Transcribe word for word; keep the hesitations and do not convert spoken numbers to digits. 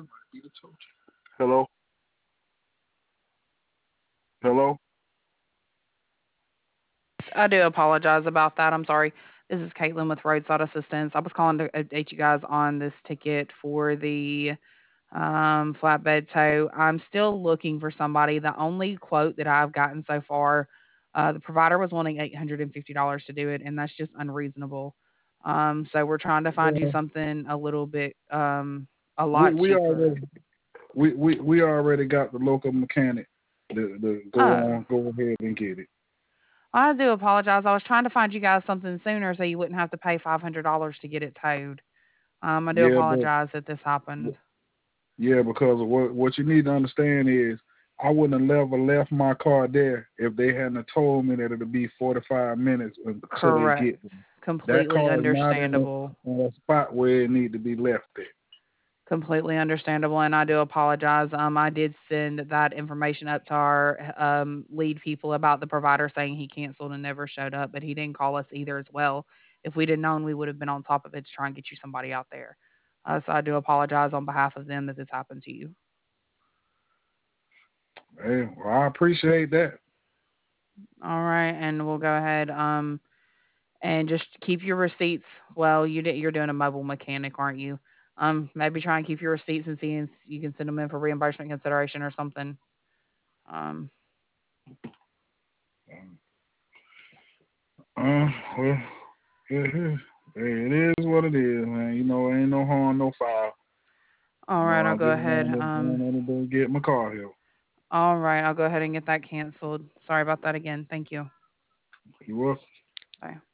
Hello, hello. I do apologize about that. I'm sorry. This is Caitlin with Roadside Assistance. I was calling to update you guys on this ticket for the um, flatbed tow. I'm still looking for somebody. The only quote that I've gotten so far, uh, the provider was wanting eight hundred fifty dollars to do it, and that's just unreasonable. Um, so we're trying to find you Yeah, something a little bit, um, a we lot we cheaper. already we, we, we already got the local mechanic to, to go Oh, on, go ahead and get it. I do apologize. I was trying to find you guys something sooner so you wouldn't have to pay five hundred dollars to get it towed. Um, I do Yeah, but apologize that this happened. yeah, because of what what you need to understand is I wouldn't have never left my car there if they hadn't have told me that it'll be forty five minutes until they Correct. get there. That Completely car is not in understandable. a, in a spot where it need to be left at. Completely understandable, and I do apologize. Um, I did send that information up to our um, lead people about the provider saying he canceled and never showed up, but he didn't call us either as well. If we'd have known, we would have been on top of it to try and get you somebody out there. Uh, so I do apologize on behalf of them that this happened to you. Hey, well, I appreciate that. All right, and we'll go ahead. Um, and just keep your receipts. Well, you did, you're doing a mobile mechanic, aren't you? Um, maybe try and keep your receipts and see if you can send them in for reimbursement consideration or something. Um, Uh, well, it, it it is what it is, man. You know, ain't no harm, no foul. all You right, know, I'll I go just ahead. wanted, Um, wanted to get my car here. all right, I'll go ahead and get that canceled. Sorry about that again. Thank you. You welcome. Bye.